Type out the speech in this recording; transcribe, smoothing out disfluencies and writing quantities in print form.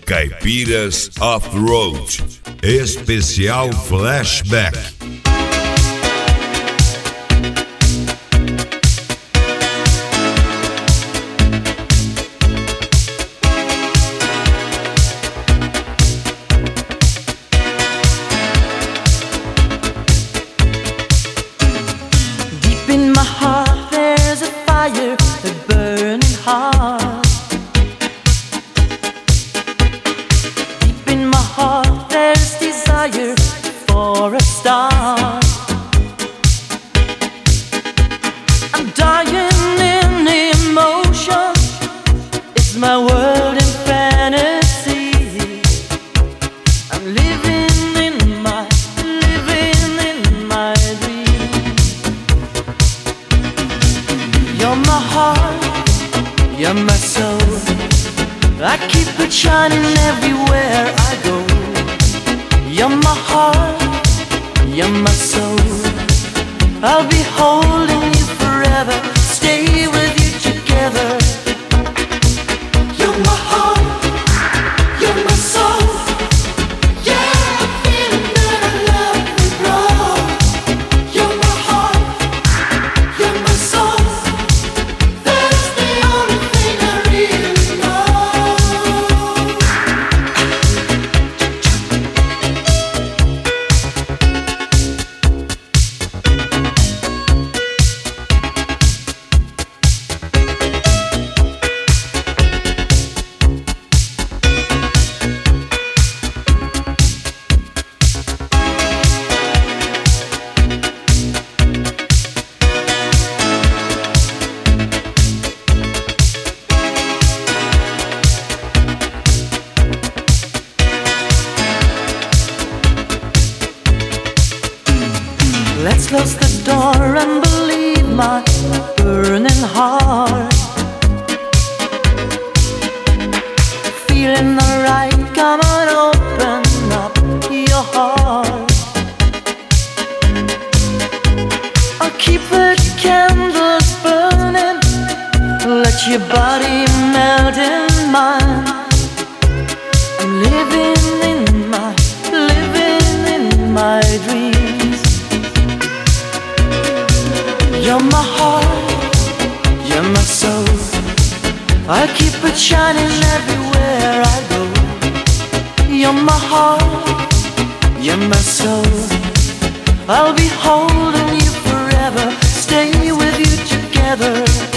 Caipiras Off-Road, especial Flashback. Deep in my heart there's a fire, a burning heart. Deep in my heart there's desire for a star. I'm dying in emotion, it's my world in fantasy. I'm living in my dream. You're my heart, you're my soul. I keep it shining everywhere I go. You're my heart, you're my soul. I'll be holding you forever, stay with you together. You're my heart, you're my soul. Yeah, I'm feeling that I love you, bro. You're my heart, you're my soul. That's the only thing I really know. Let's close the door and believe my burning heart. Feeling alright, come on, open up your heart. I'll keep the candles burning, let your body melt in mine. I'm living in my dreams. You're my heart, you're my soul. I keep it shining everywhere I go. You're my heart, you're my soul. I'll be holding you forever, stay with you together.